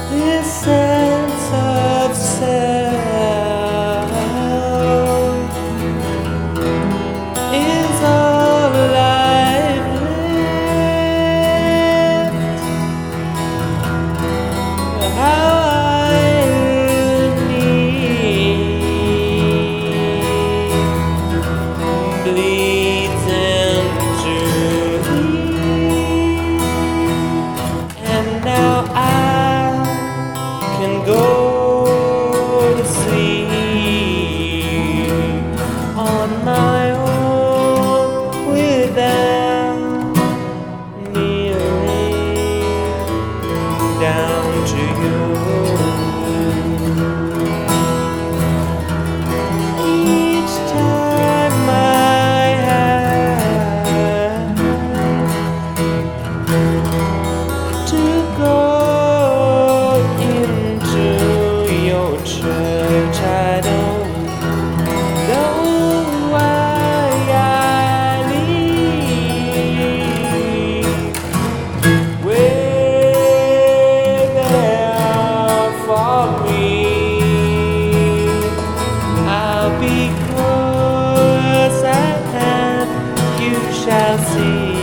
this sense of self is all I've left. How I need bleeds into me, and now I can go to sleep on my own without kneeling down to you. Each time I have to go into your church, I don't know why I leave. Wait there for me, I'll be close and you shall see.